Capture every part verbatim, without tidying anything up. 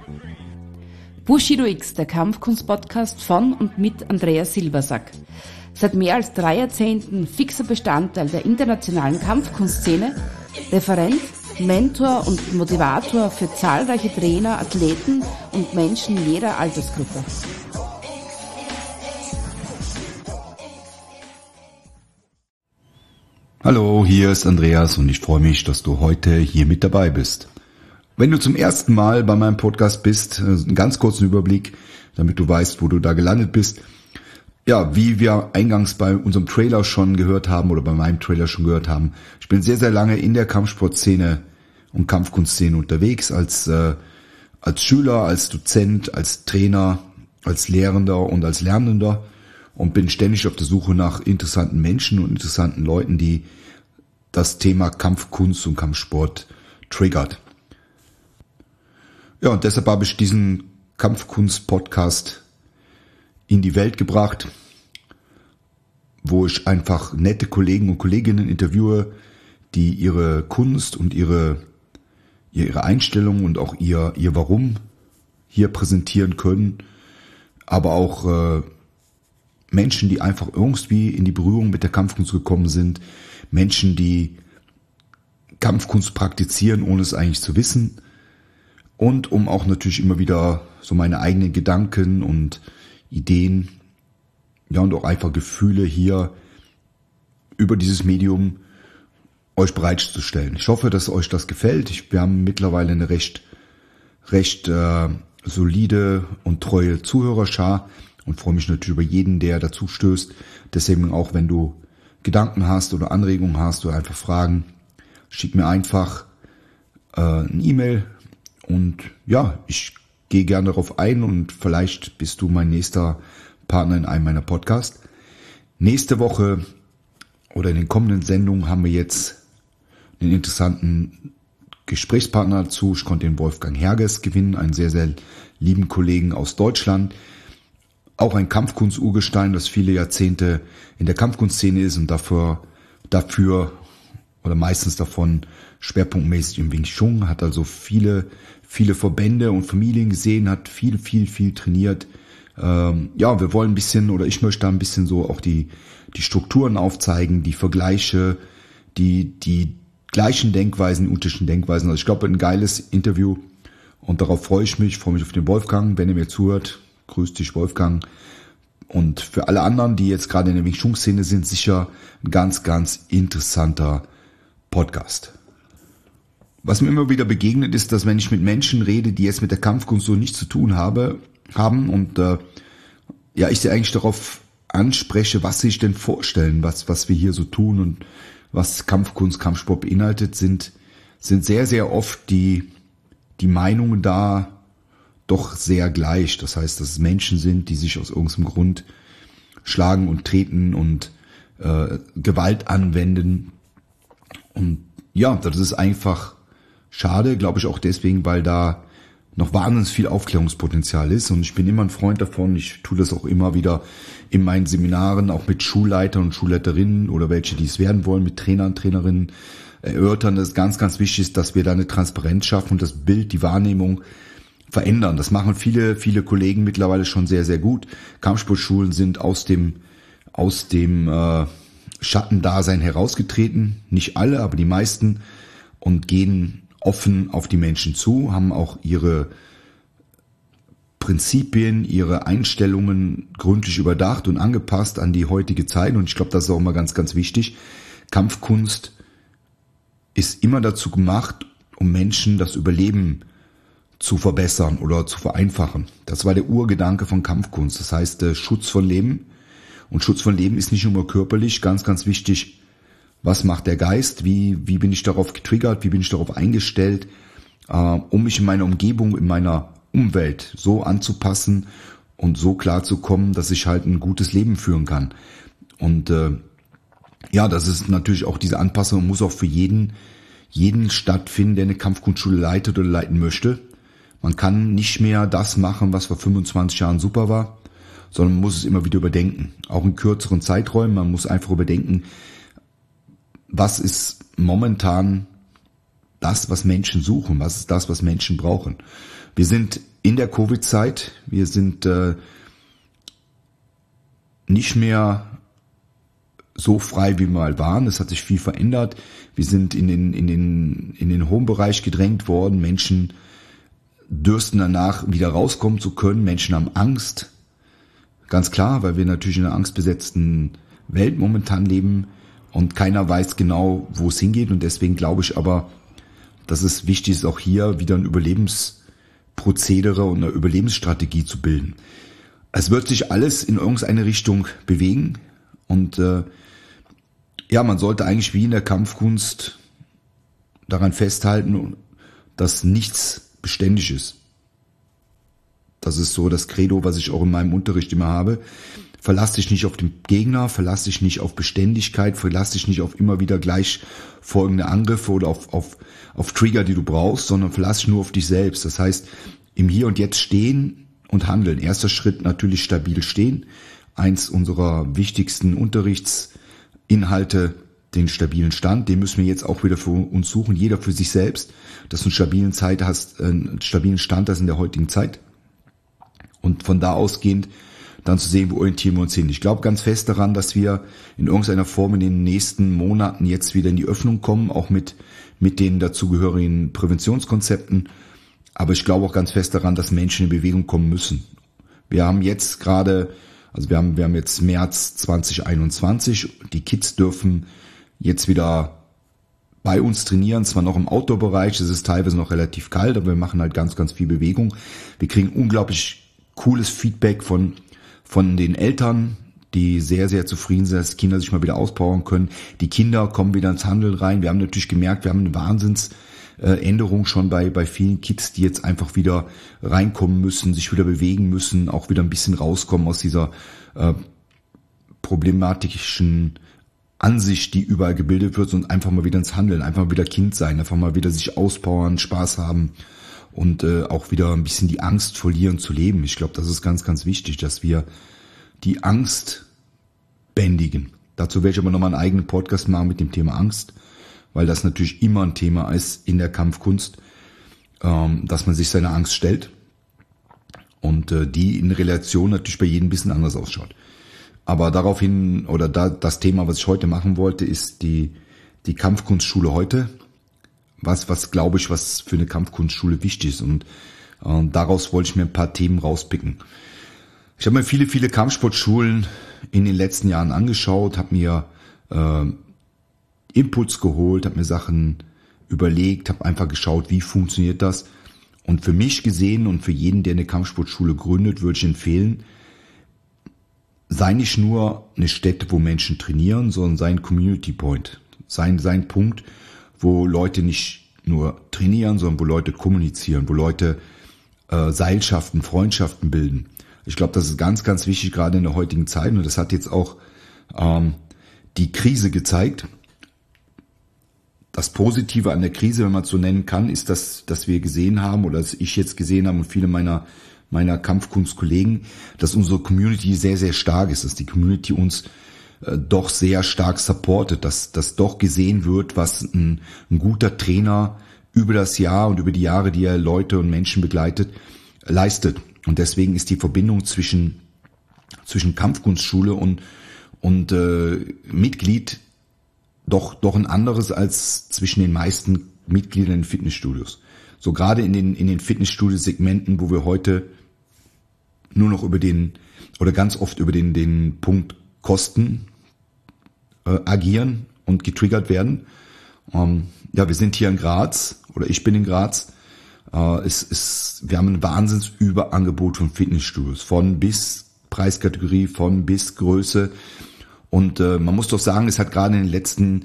Bushido X, der Kampfkunst-Podcast von und mit Andreas Silbersack. Seit mehr als drei Jahrzehnten fixer Bestandteil der internationalen Kampfkunstszene, Referent, Mentor und Motivator für zahlreiche Trainer, Athleten und Menschen jeder Altersgruppe. Hallo, hier ist Andreas und ich freue mich, dass du heute hier mit dabei bist. Wenn du zum ersten Mal bei meinem Podcast bist, einen ganz kurzen Überblick, damit du weißt, wo du da gelandet bist. Ja, wie wir eingangs bei unserem Trailer schon gehört haben oder bei meinem Trailer schon gehört haben, ich bin sehr, sehr lange in der Kampfsportszene und Kampfkunstszene unterwegs, als, äh, als Schüler, als Dozent, als Trainer, als Lehrender und als Lernender und bin ständig auf der Suche nach interessanten Menschen und interessanten Leuten, die das Thema Kampfkunst und Kampfsport triggert. Ja, und deshalb habe ich diesen Kampfkunst-Podcast in die Welt gebracht, wo ich einfach nette Kollegen und Kolleginnen interviewe, die ihre Kunst und ihre, ihre Einstellung und auch ihr, ihr Warum hier präsentieren können, aber auch äh, Menschen, die einfach irgendwie in die Berührung mit der Kampfkunst gekommen sind, Menschen, die Kampfkunst praktizieren, ohne es eigentlich zu wissen. Und um auch natürlich immer wieder so meine eigenen Gedanken und Ideen, ja und auch einfach Gefühle hier über dieses Medium euch bereitzustellen. Ich hoffe, dass euch das gefällt. Ich, wir haben mittlerweile eine recht, recht äh, solide und treue Zuhörerschar und freue mich natürlich über jeden, der dazu stößt. Deswegen auch, wenn du Gedanken hast oder Anregungen hast oder einfach Fragen, schick mir einfach äh, eine E-Mail. Und ja, ich gehe gerne darauf ein und vielleicht bist du mein nächster Partner in einem meiner Podcasts. Nächste Woche oder in den kommenden Sendungen haben wir jetzt einen interessanten Gesprächspartner dazu. Ich konnte den Wolfgang Herges gewinnen, einen sehr, sehr lieben Kollegen aus Deutschland. Auch ein Kampfkunst-Urgestein, das viele Jahrzehnte in der Kampfkunstszene ist und dafür, dafür oder meistens davon schwerpunktmäßig im Wing Chun, hat also viele, viele Verbände und Familien gesehen, hat viel, viel, viel trainiert. Ähm, ja, wir wollen ein bisschen, oder ich möchte da ein bisschen so auch die, die Strukturen aufzeigen, die Vergleiche, die, die gleichen Denkweisen, die unterschiedlichen Denkweisen. Also ich glaube, ein geiles Interview und darauf freue ich mich, freue mich auf den Wolfgang, wenn er mir zuhört. Grüß dich, Wolfgang. Und für alle anderen, die jetzt gerade in der Wing Chun Szene sind, sicher ein ganz, ganz interessanter Podcast. Was mir immer wieder begegnet ist, dass wenn ich mit Menschen rede, die jetzt mit der Kampfkunst so nichts zu tun habe, haben und äh, ja, ich sie eigentlich darauf anspreche, was sie sich denn vorstellen, was was wir hier so tun und was Kampfkunst, Kampfsport beinhaltet, sind sind sehr, sehr oft die die Meinungen da doch sehr gleich. Das heißt, dass es Menschen sind, die sich aus irgendeinem Grund schlagen und treten und äh, Gewalt anwenden. Und ja, das ist einfach schade, glaube ich auch deswegen, weil da noch wahnsinnig viel Aufklärungspotenzial ist. Und ich bin immer ein Freund davon, ich tue das auch immer wieder in meinen Seminaren, auch mit Schulleitern und Schulleiterinnen oder welche, die es werden wollen, mit Trainern, Trainerinnen erörtern, dass es ganz, ganz wichtig ist, dass wir da eine Transparenz schaffen und das Bild, die Wahrnehmung verändern. Das machen viele, viele Kollegen mittlerweile schon sehr, sehr gut. Kampfsportschulen sind aus dem, aus dem äh, Schattendasein herausgetreten. Nicht alle, aber die meisten und gehen offen auf die Menschen zu, haben auch ihre Prinzipien, ihre Einstellungen gründlich überdacht und angepasst an die heutige Zeit. Und ich glaube, das ist auch immer ganz, ganz wichtig. Kampfkunst ist immer dazu gemacht, um Menschen das Überleben zu verbessern oder zu vereinfachen. Das war der Urgedanke von Kampfkunst. Das heißt, äh, Schutz von Leben. Und Schutz von Leben ist nicht nur körperlich, ganz, ganz wichtig. Was macht der Geist? Wie, wie bin ich darauf getriggert? Wie bin ich darauf eingestellt, äh, um mich in meiner Umgebung, in meiner Umwelt so anzupassen und so klar zu kommen, dass ich halt ein gutes Leben führen kann. Und äh, ja, das ist natürlich auch diese Anpassung, muss auch für jeden, jeden stattfinden, der eine Kampfkunstschule leitet oder leiten möchte. Man kann nicht mehr das machen, was vor fünfundzwanzig Jahren super war, sondern man muss es immer wieder überdenken. Auch in kürzeren Zeiträumen. Man muss einfach überdenken, was ist momentan das, was Menschen suchen, was ist das, was Menschen brauchen. Wir sind in der Covid-Zeit. Wir sind äh, nicht mehr so frei, wie wir mal waren. Es hat sich viel verändert. Wir sind in den, in den, in den Home-Bereich gedrängt worden. Menschen dürsten danach, wieder rauskommen zu können. Menschen haben Angst. Ganz klar, weil wir natürlich in einer angstbesetzten Welt momentan leben und keiner weiß genau, wo es hingeht. Und deswegen glaube ich aber, dass es wichtig ist, auch hier wieder ein Überlebensprozedere und eine Überlebensstrategie zu bilden. Es wird sich alles in irgendeine Richtung bewegen und äh, ja, man sollte eigentlich wie in der Kampfkunst daran festhalten, dass nichts beständig ist. Das ist so das Credo, was ich auch in meinem Unterricht immer habe. Verlass dich nicht auf den Gegner, verlass dich nicht auf Beständigkeit, verlass dich nicht auf immer wieder gleich folgende Angriffe oder auf, auf, auf Trigger, die du brauchst, sondern verlass dich nur auf dich selbst. Das heißt, im Hier und Jetzt stehen und handeln. Erster Schritt natürlich stabil stehen. Eins unserer wichtigsten Unterrichtsinhalte, den stabilen Stand, den müssen wir jetzt auch wieder für uns suchen, jeder für sich selbst, dass du einen stabilen Zeit hast, einen stabilen Stand hast in der heutigen Zeit. Und von da ausgehend dann zu sehen, wo orientieren wir uns hin. Ich glaube ganz fest daran, dass wir in irgendeiner Form in den nächsten Monaten jetzt wieder in die Öffnung kommen, auch mit, mit den dazugehörigen Präventionskonzepten. Aber ich glaube auch ganz fest daran, dass Menschen in Bewegung kommen müssen. Wir haben jetzt gerade, also wir haben, wir haben jetzt März zwanzig einundzwanzig. Die Kids dürfen jetzt wieder bei uns trainieren, zwar noch im Outdoor-Bereich. Es ist teilweise noch relativ kalt, aber wir machen halt ganz, ganz viel Bewegung. Wir kriegen unglaublich cooles Feedback von von den Eltern, die sehr, sehr zufrieden sind, dass Kinder sich mal wieder auspowern können. Die Kinder kommen wieder ins Handeln rein. Wir haben natürlich gemerkt, wir haben eine Wahnsinnsänderung schon bei bei vielen Kids, die jetzt einfach wieder reinkommen müssen, sich wieder bewegen müssen, auch wieder ein bisschen rauskommen aus dieser äh, problematischen Ansicht, die überall gebildet wird, und einfach mal wieder ins Handeln, einfach mal wieder Kind sein, einfach mal wieder sich auspowern, Spaß haben. Und äh, auch wieder ein bisschen die Angst verlieren zu leben. Ich glaube, das ist ganz, ganz wichtig, dass wir die Angst bändigen. Dazu werde ich aber nochmal einen eigenen Podcast machen mit dem Thema Angst, weil das natürlich immer ein Thema ist in der Kampfkunst, ähm, dass man sich seiner Angst stellt und äh, die in Relation natürlich bei jedem ein bisschen anders ausschaut. Aber daraufhin, oder da, das Thema, was ich heute machen wollte, ist die, die Kampfkunstschule heute. Was, was glaube ich, was für eine Kampfkunstschule wichtig ist. Und äh, daraus wollte ich mir ein paar Themen rauspicken. Ich habe mir viele, viele Kampfsportschulen in den letzten Jahren angeschaut, habe mir äh, Inputs geholt, habe mir Sachen überlegt, habe einfach geschaut, wie funktioniert das. Und für mich gesehen und für jeden, der eine Kampfsportschule gründet, würde ich empfehlen, sei nicht nur eine Stätte, wo Menschen trainieren, sondern sei ein Community Point. Sei, sei ein Punkt, wo Leute nicht nur trainieren, sondern wo Leute kommunizieren, wo Leute äh, Seilschaften, Freundschaften bilden. Ich glaube, das ist ganz, ganz wichtig, gerade in der heutigen Zeit. Und das hat jetzt auch ähm, die Krise gezeigt. Das Positive an der Krise, wenn man es so nennen kann, ist, dass, dass wir gesehen haben, oder dass ich jetzt gesehen habe und viele meiner, meiner Kampfkunstkollegen, dass unsere Community sehr, sehr stark ist, dass die Community uns doch sehr stark supportet, dass das doch gesehen wird, was ein, ein guter Trainer über das Jahr und über die Jahre, die er Leute und Menschen begleitet, leistet. Und deswegen ist die Verbindung zwischen zwischen Kampfkunstschule und und äh, Mitglied doch doch ein anderes als zwischen den meisten Mitgliedern in Fitnessstudios. So gerade in den in den Fitnessstudio-Segmenten, wo wir heute nur noch über den oder ganz oft über den den Punkt Kosten äh, agieren und getriggert werden. Ähm, ja, wir sind hier in Graz, oder ich bin in Graz. Äh, es ist, wir haben ein Wahnsinnsüberangebot von Fitnessstudios, von bis Preiskategorie, von bis Größe. Und äh, man muss doch sagen, es hat gerade in den letzten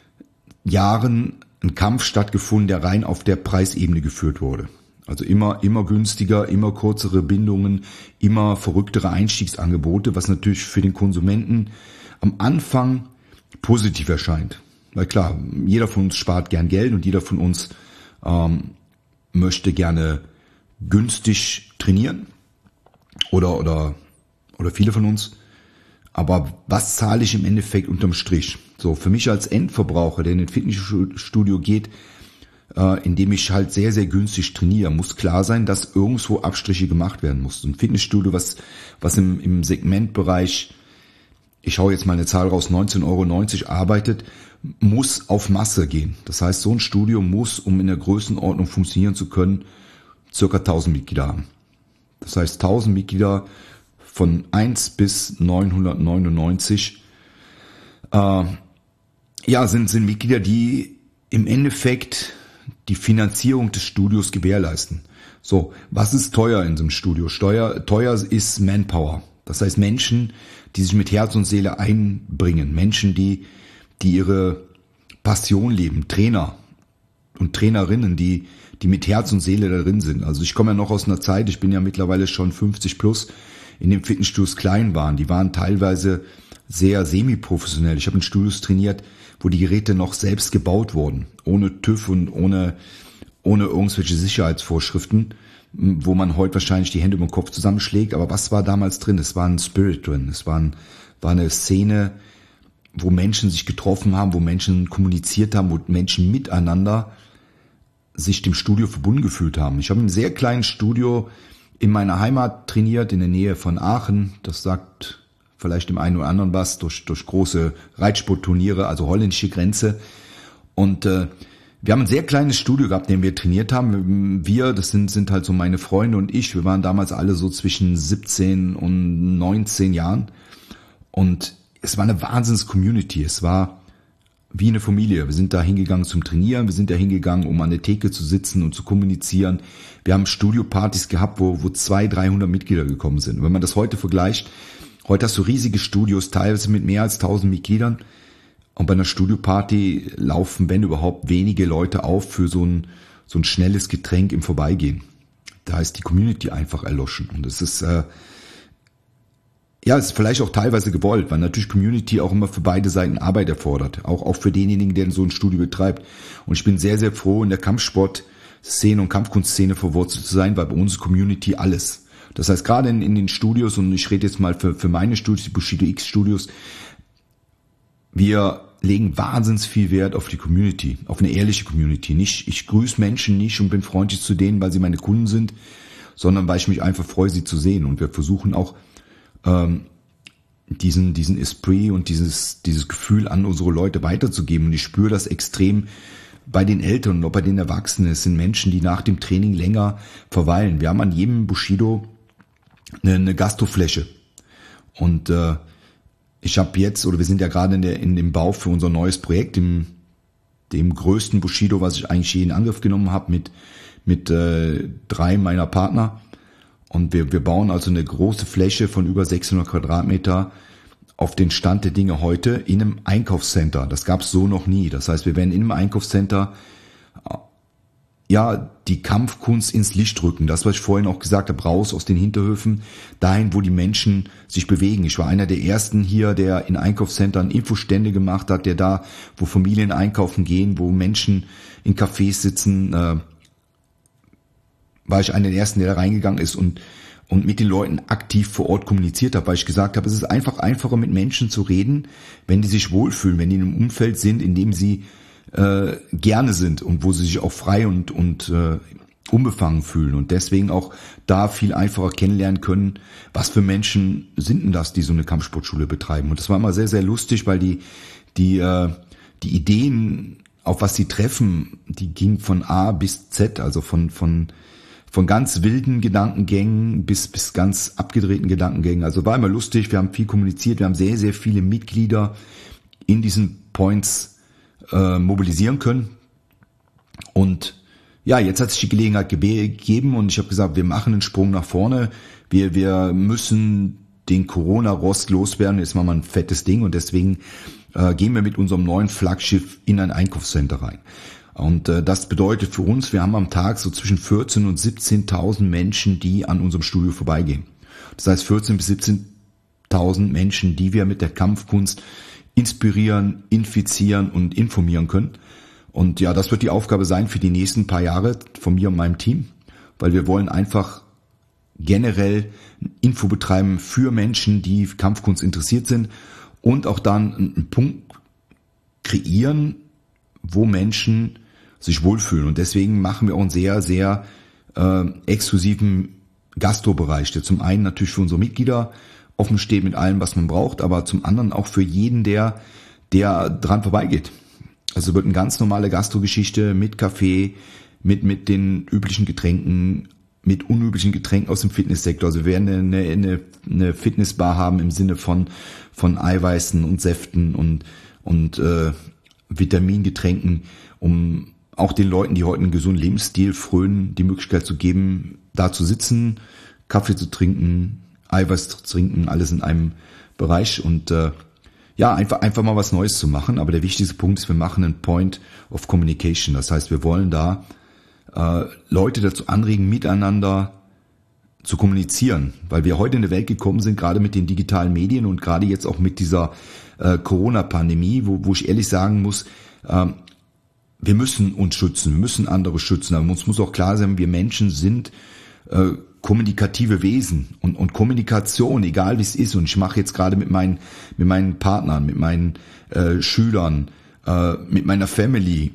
Jahren ein Kampf stattgefunden, der rein auf der Preisebene geführt wurde. Also immer, immer günstiger, immer kürzere Bindungen, immer verrücktere Einstiegsangebote, was natürlich für den Konsumenten am Anfang positiv erscheint. Weil klar, jeder von uns spart gern Geld und jeder von uns ähm, möchte gerne günstig trainieren oder, oder, oder viele von uns. Aber was zahle ich im Endeffekt unterm Strich? So, für mich als Endverbraucher, der in ein Fitnessstudio geht, äh, indem ich halt sehr, sehr günstig trainiere. Muss klar sein, dass irgendwo Abstriche gemacht werden muss. Ein Fitnessstudio, was, was im, im Segmentbereich, ich hau jetzt mal eine Zahl raus, neunzehn Euro neunzig arbeitet, muss auf Masse gehen. Das heißt, so ein Studio muss, um in der Größenordnung funktionieren zu können, circa tausend Mitglieder haben. Das heißt, tausend Mitglieder von eins bis neunhundertneunundneunzig äh, ja, sind, sind Mitglieder, die im Endeffekt die Finanzierung des Studios gewährleisten. So, was ist teuer in so einem Studio? Steuer, teuer ist Manpower. Das heißt Menschen, die sich mit Herz und Seele einbringen. Menschen, die, die ihre Passion leben. Trainer und Trainerinnen, die, die mit Herz und Seele da drin sind. Also ich komme ja noch aus einer Zeit, ich bin ja mittlerweile schon fünfzig plus, in den Fitnessstudios klein waren. Die waren teilweise sehr semi-professionell. Ich habe in Studios trainiert, wo die Geräte noch selbst gebaut wurden. Ohne TÜV und ohne, ohne irgendwelche Sicherheitsvorschriften, wo man heute wahrscheinlich die Hände über den Kopf zusammenschlägt. Aber was war damals drin? Es war ein Spirit drin. Es war, ein, war eine Szene, wo Menschen sich getroffen haben, wo Menschen kommuniziert haben, wo Menschen miteinander sich dem Studio verbunden gefühlt haben. Ich habe in einem sehr kleinen Studio in meiner Heimat trainiert, in der Nähe von Aachen. Das sagt vielleicht dem einen oder anderen was, durch, durch große Reitsportturniere, also holländische Grenze. Und äh, wir haben ein sehr kleines Studio gehabt, in dem wir trainiert haben. Wir, das sind, sind halt so meine Freunde und ich, wir waren damals alle so zwischen siebzehn und neunzehn Jahren. Und es war eine Wahnsinns-Community. Es war wie eine Familie. Wir sind da hingegangen zum Trainieren, wir sind da hingegangen, um an der Theke zu sitzen und zu kommunizieren. Wir haben Studiopartys gehabt, wo, wo zweihundert, dreihundert Mitglieder gekommen sind. Und wenn man das heute vergleicht, heute hast du riesige Studios, teilweise mit mehr als tausend Mitgliedern. Und bei einer Studioparty laufen, wenn überhaupt, wenige Leute auf für so ein, so ein schnelles Getränk im Vorbeigehen. Da ist die Community einfach erloschen. Und es ist, äh, ja, es ist vielleicht auch teilweise gewollt, weil natürlich Community auch immer für beide Seiten Arbeit erfordert. Auch, auch für denjenigen, der so ein Studio betreibt. Und ich bin sehr, sehr froh, in der Kampfsportszene und Kampfkunstszene verwurzelt zu sein, weil bei uns ist Community alles. Das heißt, gerade in, in den Studios, und ich rede jetzt mal für, für meine Studios, die Bushido X Studios, wir legen wahnsinnig viel Wert auf die Community, auf eine ehrliche Community. Nicht, ich grüße Menschen nicht und bin freundlich zu denen, weil sie meine Kunden sind, sondern weil ich mich einfach freue, sie zu sehen. Und wir versuchen auch, ähm, diesen, diesen Esprit und dieses, dieses Gefühl an unsere Leute weiterzugeben. Und ich spüre das extrem bei den Eltern und auch bei den Erwachsenen. Es sind Menschen, die nach dem Training länger verweilen. Wir haben an jedem Bushido eine, eine Gastrofläche. Und äh, ich habe jetzt, oder wir sind ja gerade in, der, in dem Bau für unser neues Projekt, dem, dem größten Bushido, was ich eigentlich je in Angriff genommen habe, mit, mit äh, drei meiner Partner. Und wir, wir bauen also eine große Fläche von über sechshundert Quadratmeter auf den Stand der Dinge heute in einem Einkaufscenter. Das gab es so noch nie. Das heißt, wir werden in einem Einkaufscenter ja die Kampfkunst ins Licht rücken. Das, was ich vorhin auch gesagt habe, raus aus den Hinterhöfen, dahin, wo die Menschen sich bewegen. Ich war einer der ersten hier, der in Einkaufscentern Infostände gemacht hat, der da, wo Familien einkaufen gehen, wo Menschen in Cafés sitzen, äh, war ich einer der ersten, der da reingegangen ist und und mit den Leuten aktiv vor Ort kommuniziert habe, weil ich gesagt habe, es ist einfach einfacher, mit Menschen zu reden, wenn die sich wohlfühlen, wenn die in einem Umfeld sind, in dem sie äh, gerne sind und wo sie sich auch frei und und äh, unbefangen fühlen und deswegen auch da viel einfacher kennenlernen können, was für Menschen sind denn das, die so eine Kampfsportschule betreiben. Und das war immer sehr, sehr lustig, weil die die äh, die Ideen, auf was sie treffen, die gingen von A bis Z, also von von von ganz wilden Gedankengängen bis bis ganz abgedrehten Gedankengängen. Also war immer lustig, wir haben viel kommuniziert, wir haben sehr, sehr viele Mitglieder in diesen Points äh, mobilisieren können. Und ja, jetzt hat sich die Gelegenheit gegeben und ich habe gesagt, wir machen einen Sprung nach vorne. Wir wir müssen den Corona-Rost loswerden. Jetzt machen wir ein fettes Ding und deswegen äh, gehen wir mit unserem neuen Flaggschiff in ein Einkaufscenter rein. Und äh, das bedeutet für uns, wir haben am Tag so zwischen vierzehntausend und siebzehntausend Menschen, die an unserem Studio vorbeigehen. Das heißt vierzehntausend bis siebzehntausend Menschen, die wir mit der Kampfkunst inspirieren, infizieren und informieren können. Und ja, das wird die Aufgabe sein für die nächsten paar Jahre von mir und meinem Team, weil wir wollen einfach generell Info betreiben für Menschen, die Kampfkunst interessiert sind und auch dann einen Punkt kreieren, wo Menschen sich wohlfühlen. Und deswegen machen wir auch einen sehr, sehr äh, exklusiven Gastrobereich, der zum einen natürlich für unsere Mitglieder offen steht mit allem, was man braucht, aber zum anderen auch für jeden, der der dran vorbeigeht. Also wird eine ganz normale Gastrogeschichte mit Kaffee, mit mit den üblichen Getränken, mit unüblichen Getränken aus dem Fitnesssektor. Also wir werden eine, eine, eine Fitnessbar haben im Sinne von von Eiweißen und Säften und und äh, Vitamingetränken, um auch den Leuten, die heute einen gesunden Lebensstil frönen, die Möglichkeit zu geben, da zu sitzen, Kaffee zu trinken, Eiweiß zu trinken, alles in einem Bereich und äh, ja, einfach einfach mal was Neues zu machen. Aber der wichtigste Punkt ist, wir machen einen Point of Communication. Das heißt, wir wollen da äh, Leute dazu anregen, miteinander zu kommunizieren, weil wir heute in eine Welt gekommen sind, gerade mit den digitalen Medien und gerade jetzt auch mit dieser äh, Corona-Pandemie, wo, wo ich ehrlich sagen muss, äh, wir müssen uns schützen, wir müssen andere schützen, aber uns muss auch klar sein, wir Menschen sind äh, kommunikative Wesen und, und Kommunikation, egal wie es ist, und ich mache jetzt gerade mit meinen mit meinen Partnern, mit meinen äh, Schülern, äh, mit meiner Family,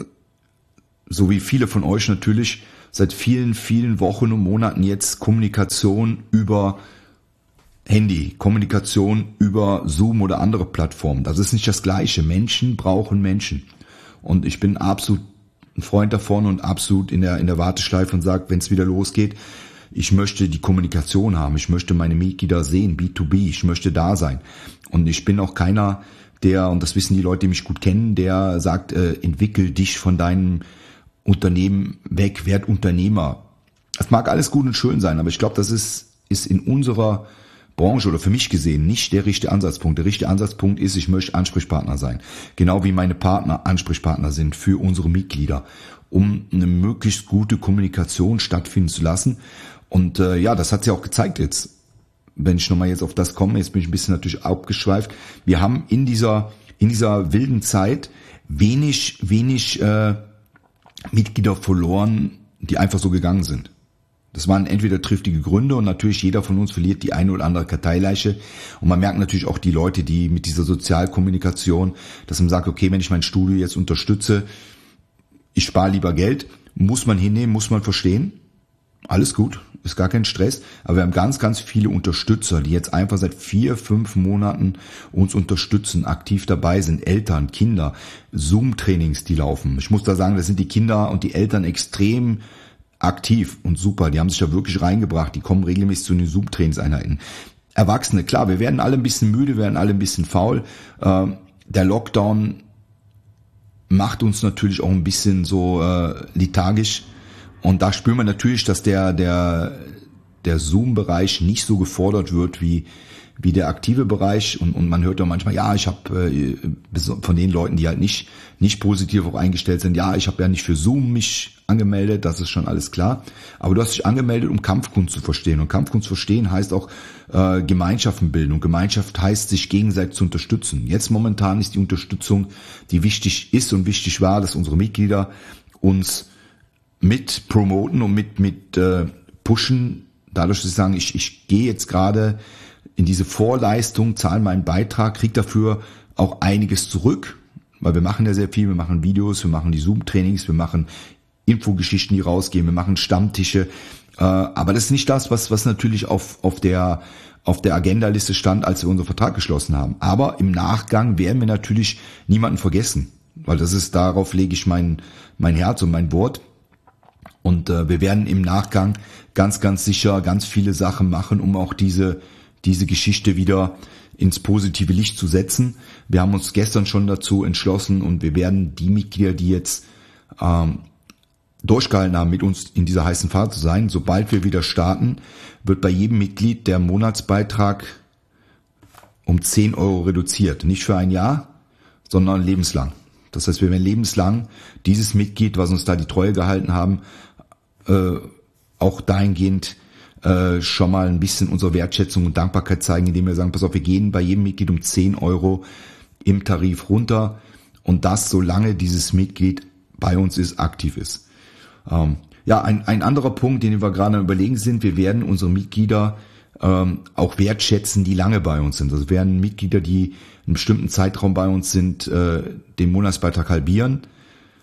so wie viele von euch natürlich seit vielen, vielen Wochen und Monaten jetzt Kommunikation über Handy, Kommunikation über Zoom oder andere Plattformen. Das ist nicht das Gleiche. Menschen brauchen Menschen. Und ich bin absolut ein Freund davon und absolut in der in der Warteschleife und sage, wenn es wieder losgeht, ich möchte die Kommunikation haben, ich möchte meine Mitglieder sehen, B zwei B, ich möchte da sein. Und ich bin auch keiner, der, und das wissen die Leute, die mich gut kennen, der sagt, äh, entwickel dich von deinem Unternehmen weg, werd Unternehmer. Das mag alles gut und schön sein, aber ich glaube, das ist ist in unserer Branche oder für mich gesehen nicht der richtige Ansatzpunkt. Der richtige Ansatzpunkt ist, ich möchte Ansprechpartner sein. Genau wie meine Partner Ansprechpartner sind für unsere Mitglieder, um eine möglichst gute Kommunikation stattfinden zu lassen. Und äh, ja, das hat sich auch gezeigt jetzt. Wenn ich nochmal jetzt auf das komme, jetzt bin ich ein bisschen natürlich abgeschweift. Wir haben in dieser in dieser wilden Zeit wenig wenig äh, Mitglieder verloren, die einfach so gegangen sind. Das waren entweder triftige Gründe und natürlich jeder von uns verliert die eine oder andere Karteileiche. Und man merkt natürlich auch die Leute, die mit dieser Sozialkommunikation, dass man sagt, okay, wenn ich mein Studio jetzt unterstütze, ich spare lieber Geld, muss man hinnehmen, muss man verstehen. Alles gut, ist gar kein Stress. Aber wir haben ganz, ganz viele Unterstützer, die jetzt einfach seit vier, fünf Monaten uns unterstützen, aktiv dabei sind. Eltern, Kinder, Zoom-Trainings, die laufen. Ich muss da sagen, das sind die Kinder und die Eltern extrem aktiv und super. Die haben sich da wirklich reingebracht. Die kommen regelmäßig zu den Zoom-Trainingseinheiten. Erwachsene, klar, wir werden alle ein bisschen müde, wir werden alle ein bisschen faul. Der Lockdown macht uns natürlich auch ein bisschen so lethargisch. Und da spüren wir natürlich, dass der der der Zoom-Bereich nicht so gefordert wird wie wie der aktive Bereich. Und und man hört ja manchmal, ja, ich habe äh, von den Leuten, die halt nicht nicht positiv auch eingestellt sind, ja, ich habe ja nicht für Zoom mich angemeldet, das ist schon alles klar. Aber du hast dich angemeldet, um Kampfkunst zu verstehen. Und Kampfkunst verstehen heißt auch äh, Gemeinschaften bilden. Und Gemeinschaft heißt, sich gegenseitig zu unterstützen. Jetzt momentan ist die Unterstützung, die wichtig ist und wichtig war, dass unsere Mitglieder uns mit promoten und mit mit äh, pushen, dadurch, dass sie sagen, ich ich gehe jetzt gerade in diese Vorleistung, zahle meinen Beitrag, kriege dafür auch einiges zurück, weil wir machen ja sehr viel, wir machen Videos, wir machen die Zoom-Trainings, wir machen Infogeschichten, die rausgehen, wir machen Stammtische, äh, aber das ist nicht das, was was natürlich auf auf der auf der Agendaliste stand, als wir unseren Vertrag geschlossen haben. Aber im Nachgang werden wir natürlich niemanden vergessen, weil das ist, darauf lege ich mein mein Herz und mein Wort. Und äh, wir werden im Nachgang ganz, ganz sicher ganz viele Sachen machen, um auch diese diese Geschichte wieder ins positive Licht zu setzen. Wir haben uns gestern schon dazu entschlossen und wir werden die Mitglieder, die jetzt ähm, durchgehalten haben, mit uns in dieser heißen Phase zu sein, sobald wir wieder starten, wird bei jedem Mitglied der Monatsbeitrag um zehn Euro reduziert. Nicht für ein Jahr, sondern lebenslang. Das heißt, wir werden lebenslang dieses Mitglied, was uns da die Treue gehalten haben, äh, auch dahingehend äh, schon mal ein bisschen unsere Wertschätzung und Dankbarkeit zeigen, indem wir sagen, pass auf, wir gehen bei jedem Mitglied um zehn Euro im Tarif runter und das, solange dieses Mitglied bei uns ist, aktiv ist. Ähm, ja, ein, ein anderer Punkt, den wir gerade überlegen sind, wir werden unsere Mitglieder ähm, auch wertschätzen, die lange bei uns sind. Also wir werden Mitglieder, die einen bestimmten Zeitraum bei uns sind, äh, den Monatsbeitrag halbieren.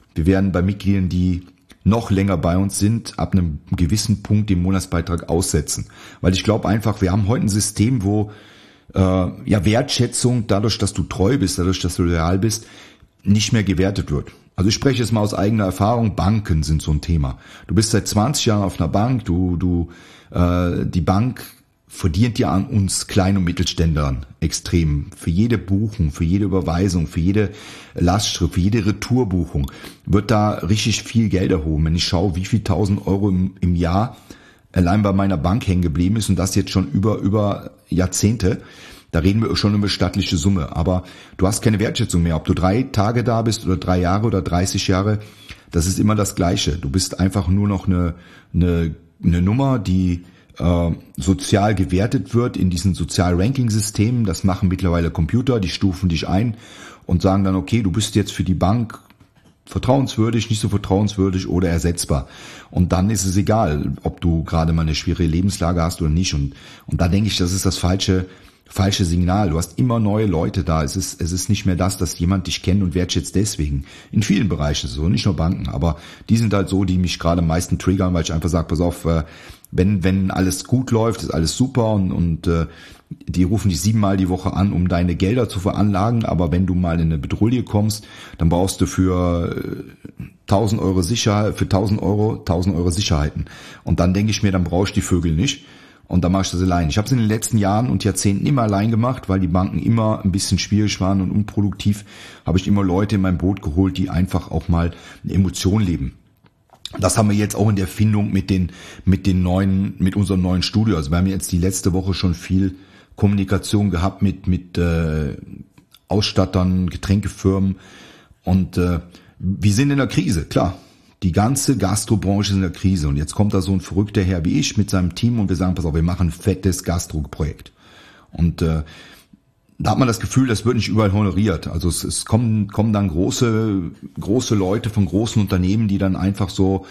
Wir werden bei Mitgliedern, die noch länger bei uns sind, ab einem gewissen Punkt den Monatsbeitrag aussetzen. Weil ich glaube einfach, wir haben heute ein System, wo äh, ja Wertschätzung, dadurch, dass du treu bist, dadurch, dass du loyal bist, nicht mehr gewertet wird. Also ich spreche jetzt mal aus eigener Erfahrung, Banken sind so ein Thema. Du bist seit zwanzig Jahren auf einer Bank, du, du, äh, die Bank verdient ja an uns Klein- und Mittelständlern extrem. Für jede Buchung, für jede Überweisung, für jede Lastschrift, für jede Retourbuchung wird da richtig viel Geld erhoben. Wenn ich schaue, wie viel tausend Euro im, im Jahr allein bei meiner Bank hängen geblieben ist und das jetzt schon über, über Jahrzehnte, da reden wir schon über stattliche Summe. Aber du hast keine Wertschätzung mehr. Ob du drei Tage da bist oder drei Jahre oder dreißig Jahre, das ist immer das Gleiche. Du bist einfach nur noch eine, eine, eine Nummer, die äh, sozial gewertet wird in diesen Sozial-Ranking-Systemen. Das machen mittlerweile Computer, die stufen dich ein und sagen dann, okay, du bist jetzt für die Bank vertrauenswürdig, nicht so vertrauenswürdig oder ersetzbar. Und dann ist es egal, ob du gerade mal eine schwierige Lebenslage hast oder nicht. Und, und da denke ich, das ist das falsche falsche Signal. Du hast immer neue Leute da. Es ist, es ist nicht mehr das, dass jemand dich kennt und wertschätzt deswegen. In vielen Bereichen so, nicht nur Banken. Aber die sind halt so, die mich gerade am meisten triggern, weil ich einfach sage, pass auf, wenn, wenn alles gut läuft, ist alles super und, und äh, die rufen dich siebenmal die Woche an, um deine Gelder zu veranlagen. Aber wenn du mal in eine Bedrulle kommst, dann brauchst du für tausend Euro Sicherheit, für tausend Euro, tausend Euro Sicherheiten. Und dann denke ich mir, dann brauche ich die Vögel nicht. Und dann mache ich das allein. Ich habe es in den letzten Jahren und Jahrzehnten immer allein gemacht, weil die Banken immer ein bisschen schwierig waren und unproduktiv. Habe ich immer Leute in mein Boot geholt, die einfach auch mal eine Emotion leben. Das haben wir jetzt auch in der Findung mit den mit den neuen, mit unserem neuen Studio. Also wir haben jetzt die letzte Woche schon viel Kommunikation gehabt mit mit äh, Ausstattern, Getränkefirmen und äh, wir sind in der Krise, klar. Die ganze Gastrobranche ist in der Krise und jetzt kommt da so ein verrückter Herr wie ich mit seinem Team und wir sagen, pass auf, wir machen ein fettes Gastro-Projekt. Und äh, da hat man das Gefühl, das wird nicht überall honoriert. Also es, es kommen, kommen dann große, große Leute von großen Unternehmen, die dann einfach so,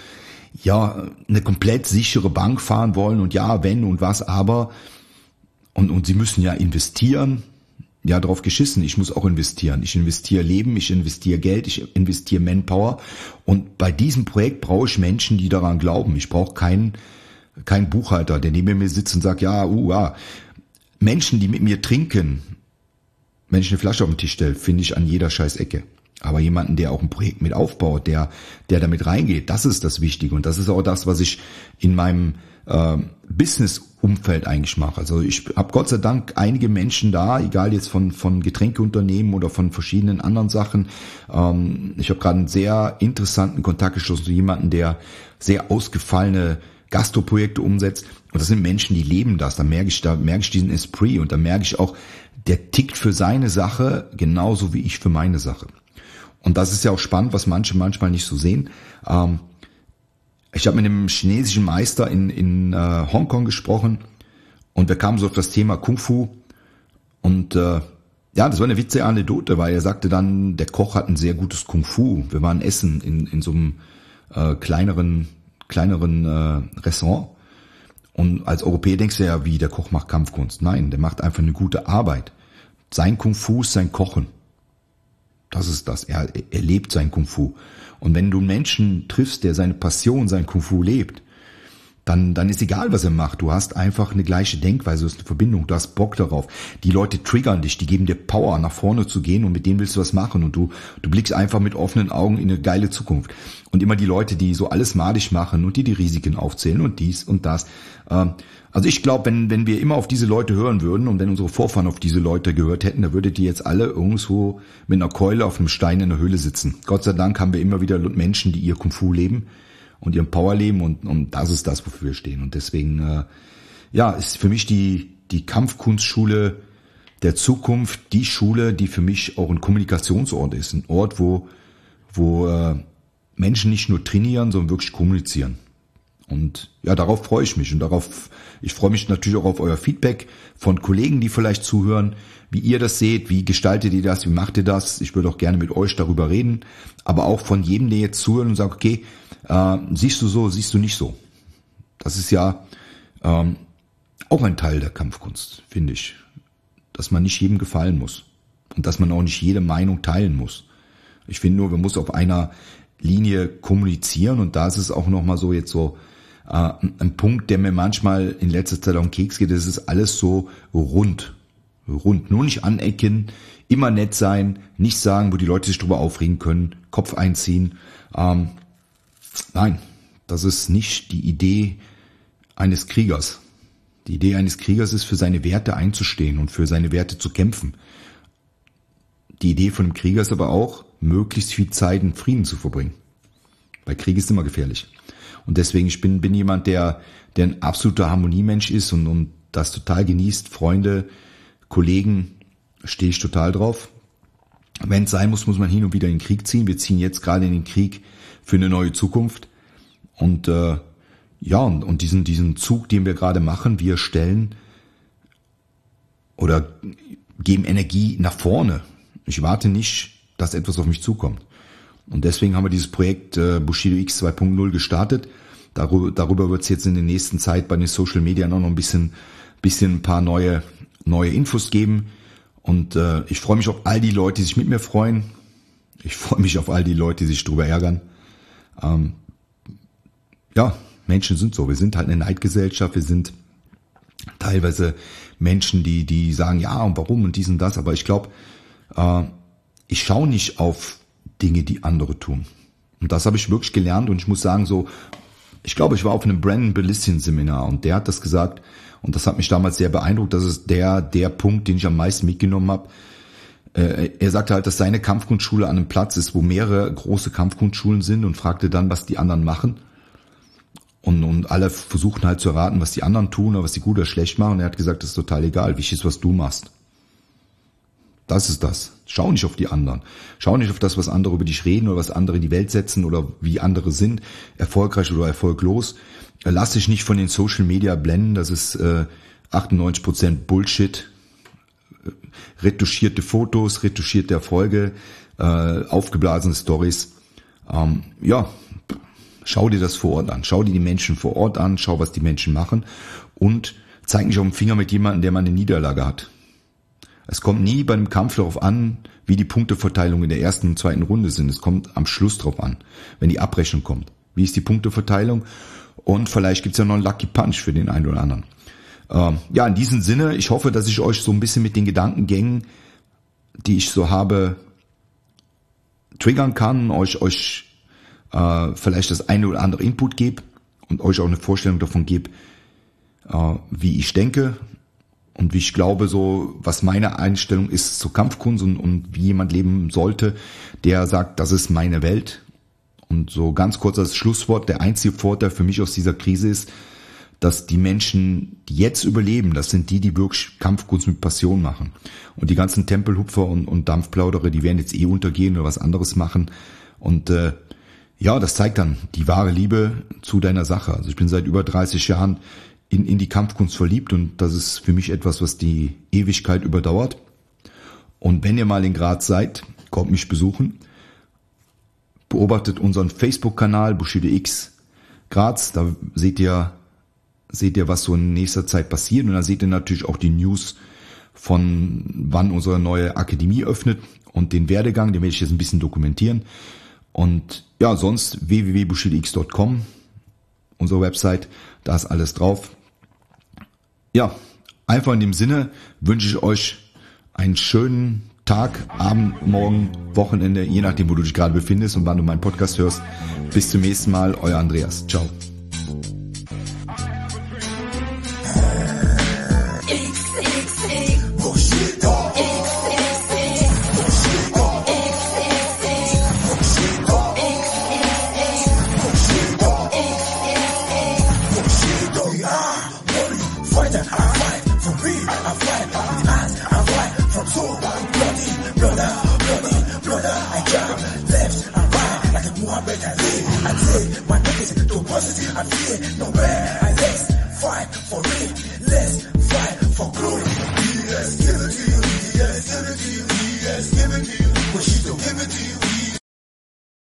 ja, eine komplett sichere Bank fahren wollen und ja, wenn und was, aber und, und sie müssen ja investieren. Ja, drauf geschissen. Ich muss auch investieren. Ich investiere Leben, ich investiere Geld, ich investiere Manpower. Und bei diesem Projekt brauche ich Menschen, die daran glauben. Ich brauche keinen keinen Buchhalter, der neben mir sitzt und sagt, ja, uh, ah. Menschen, die mit mir trinken, wenn ich eine Flasche auf den Tisch stelle, finde ich an jeder scheiß Ecke. Aber jemanden, der auch ein Projekt mit aufbaut, der der damit reingeht, das ist das Wichtige. Und das ist auch das, was ich in meinem äh, Business-Umfeld eigentlich mache. Also ich habe Gott sei Dank einige Menschen da, egal jetzt von von Getränkeunternehmen oder von verschiedenen anderen Sachen. Ähm, ich habe gerade einen sehr interessanten Kontakt geschlossen zu jemandem, der sehr ausgefallene Gastroprojekte umsetzt. Und das sind Menschen, die leben das. Da merke ich, da merke ich diesen Esprit und da merke ich auch, der tickt für seine Sache genauso wie ich für meine Sache. Und das ist ja auch spannend, was manche manchmal nicht so sehen. Ähm, ich habe mit einem chinesischen Meister in, in äh, Hongkong gesprochen und wir kamen so auf das Thema Kung Fu. Und äh, ja, das war eine witzige Anekdote, weil er sagte dann, der Koch hat ein sehr gutes Kung Fu. Wir waren essen in, in so einem äh, kleineren, kleineren äh, Restaurant. Und als Europäer denkst du ja, wie, der Koch macht Kampfkunst. Nein, der macht einfach eine gute Arbeit. Sein Kung Fu ist sein Kochen. Das ist das. Er, er lebt sein Kung Fu. Und wenn du einen Menschen triffst, der seine Passion, sein Kung Fu lebt, dann, dann ist egal, was er macht. Du hast einfach eine gleiche Denkweise, du hast eine Verbindung, du hast Bock darauf. Die Leute triggern dich, die geben dir Power, nach vorne zu gehen und mit denen willst du was machen und du, du blickst einfach mit offenen Augen in eine geile Zukunft. Und immer die Leute, die so alles madig machen und die die Risiken aufzählen und dies und das. Also ich glaube, wenn, wenn wir immer auf diese Leute hören würden und wenn unsere Vorfahren auf diese Leute gehört hätten, dann würdet ihr jetzt alle irgendwo mit einer Keule auf einem Stein in der Höhle sitzen. Gott sei Dank haben wir immer wieder Menschen, die ihr Kung Fu leben und ihren Power leben und, und das ist das, wofür wir stehen. Und deswegen, äh, ja, ist für mich die, die Kampfkunstschule der Zukunft die Schule, die für mich auch ein Kommunikationsort ist. Ein Ort, wo, wo äh, Menschen nicht nur trainieren, sondern wirklich kommunizieren. Und ja, darauf freue ich mich und darauf, ich freue mich natürlich auch auf euer Feedback von Kollegen, die vielleicht zuhören, wie ihr das seht, wie gestaltet ihr das, wie macht ihr das? Ich würde auch gerne mit euch darüber reden, aber auch von jedem, der jetzt zuhört und sagt, okay, äh, siehst du so, siehst du nicht so. Das ist ja ähm, auch ein Teil der Kampfkunst, finde ich, dass man nicht jedem gefallen muss und dass man auch nicht jede Meinung teilen muss. Ich finde nur, man muss auf einer Linie kommunizieren. Und da ist es auch nochmal so jetzt so äh, ein Punkt, der mir manchmal in letzter Zeit auf den Keks geht. Das ist alles so rund. Rund. Nur nicht anecken, immer nett sein, nicht sagen, wo die Leute sich drüber aufregen können, Kopf einziehen. Ähm, nein, das ist nicht die Idee eines Kriegers. Die Idee eines Kriegers ist, für seine Werte einzustehen und für seine Werte zu kämpfen. Die Idee von einem Krieger ist aber auch, möglichst viel Zeit in Frieden zu verbringen. Weil Krieg ist immer gefährlich. Und deswegen, ich bin, bin jemand, der, der ein absoluter Harmoniemensch ist und, und das total genießt. Freunde, Kollegen, stehe ich total drauf. Wenn es sein muss, muss man hin und wieder in den Krieg ziehen. Wir ziehen jetzt gerade in den Krieg für eine neue Zukunft. Und äh, ja, und, und diesen, diesen Zug, den wir gerade machen, wir stellen oder geben Energie nach vorne. Ich warte nicht, dass etwas auf mich zukommt. Und deswegen haben wir dieses Projekt äh, Bushido X zwei Punkt null gestartet. Darüber, darüber wird es jetzt in der nächsten Zeit bei den Social Media noch ein bisschen, bisschen ein paar neue, neue Infos geben. Und äh, ich freue mich auf all die Leute, die sich mit mir freuen. Ich freue mich auf all die Leute, die sich drüber ärgern. Ähm, ja, Menschen sind so. Wir sind halt eine Neidgesellschaft. Wir sind teilweise Menschen, die, die sagen, ja, und warum und dies und das. Aber ich glaube, äh, ich schaue nicht auf Dinge, die andere tun. Und das habe ich wirklich gelernt. Und ich muss sagen, so, ich glaube, ich war auf einem Brandon Bellissian Seminar und der hat das gesagt. Und das hat mich damals sehr beeindruckt. Das ist der, der Punkt, den ich am meisten mitgenommen habe. Äh, er sagte halt, dass seine Kampfkunstschule an einem Platz ist, wo mehrere große Kampfkunstschulen sind und fragte dann, was die anderen machen. Und, und alle versuchten halt zu erraten, was die anderen tun oder was die gut oder schlecht machen. Und er hat gesagt, das ist total egal. Wichtig ist, was du machst. Das ist das. Schau nicht auf die anderen. Schau nicht auf das, was andere über dich reden oder was andere in die Welt setzen oder wie andere sind, erfolgreich oder erfolglos. Lass dich nicht von den Social Media blenden. Das ist äh, achtundneunzig Prozent Bullshit. Retuschierte Fotos, retuschierte Erfolge, äh, aufgeblasene Stories. Ähm, ja, schau dir das vor Ort an. Schau dir die Menschen vor Ort an. Schau, was die Menschen machen. Und zeig nicht auf den Finger mit jemandem, der mal eine Niederlage hat. Es kommt nie bei einem Kampf darauf an, wie die Punkteverteilung in der ersten und zweiten Runde sind. Es kommt am Schluss drauf an, wenn die Abrechnung kommt. Wie ist die Punkteverteilung? Und vielleicht gibt's ja noch einen Lucky Punch für den einen oder anderen. Ähm, ja, in diesem Sinne, ich hoffe, dass ich euch so ein bisschen mit den Gedankengängen, die ich so habe, triggern kann, euch, euch äh, vielleicht das eine oder andere Input gebe und euch auch eine Vorstellung davon gebe, äh, wie ich denke. Und wie ich glaube, so was meine Einstellung ist zur Kampfkunst und, und wie jemand leben sollte, der sagt, das ist meine Welt. Und so ganz kurz als Schlusswort, der einzige Vorteil für mich aus dieser Krise ist, dass die Menschen, die jetzt überleben, das sind die, die wirklich Kampfkunst mit Passion machen. Und die ganzen Tempelhupfer und, und Dampfplaudere, die werden jetzt eh untergehen oder was anderes machen. Und äh, ja, das zeigt dann die wahre Liebe zu deiner Sache. Also ich bin seit über dreißig Jahren in, in die Kampfkunst verliebt und das ist für mich etwas, was die Ewigkeit überdauert. Und wenn ihr mal in Graz seid, kommt mich besuchen. Beobachtet unseren Facebook-Kanal Bushido X Graz, da seht ihr, seht ihr, was so in nächster Zeit passiert und dann seht ihr natürlich auch die News von wann unsere neue Akademie öffnet und den Werdegang, den werde ich jetzt ein bisschen dokumentieren. Und ja, sonst w w w punkt bushido x punkt com, unsere Website, da ist alles drauf. Ja, einfach in dem Sinne wünsche ich euch einen schönen Tag, Abend, Morgen, Wochenende, je nachdem, wo du dich gerade befindest und wann du meinen Podcast hörst. Bis zum nächsten Mal, euer Andreas. Ciao. I say, my niggas, the bosses, I fear no better.